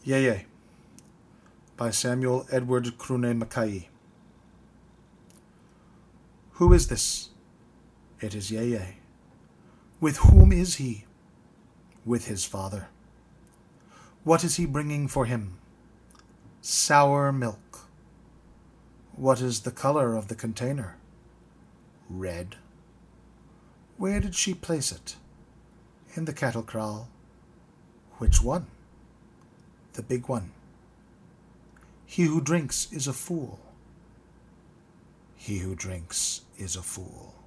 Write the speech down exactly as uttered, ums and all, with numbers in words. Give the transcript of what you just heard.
Yea, Yea by Samuel Edward Crune Mackay. Who is this? It is Yea, Yea. With whom is he? With his father. What is he bringing for him? Sour milk. What is the color of the container? Red. Where did she place it? In the cattle kraal. Which one? The big one. He who drinks is a fool. He who drinks is a fool.